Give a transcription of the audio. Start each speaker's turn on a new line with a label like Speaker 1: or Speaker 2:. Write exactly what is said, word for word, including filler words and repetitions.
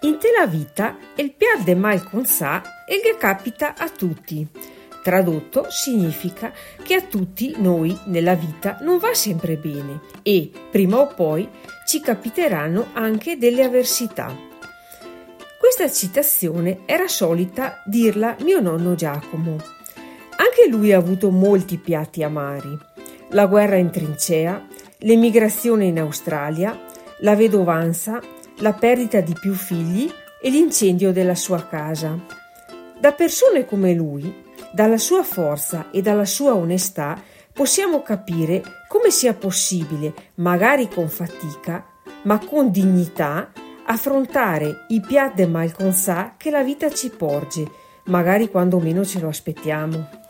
Speaker 1: Intera vita il piar de mal con sa e che capita a tutti. Tradotto significa che a tutti noi nella vita non va sempre bene e prima o poi ci capiteranno anche delle avversità. Questa citazione era solita dirla mio nonno Giacomo. Anche lui ha avuto molti piatti amari: la guerra in trincea, l'emigrazione in Australia, la vedovanza, la perdita di più figli e l'incendio della sua casa. Da persone come lui, dalla sua forza e dalla sua onestà, possiamo capire come sia possibile, magari con fatica, ma con dignità, affrontare i piat de mal con sa che la vita ci porge, magari quando meno ce lo aspettiamo.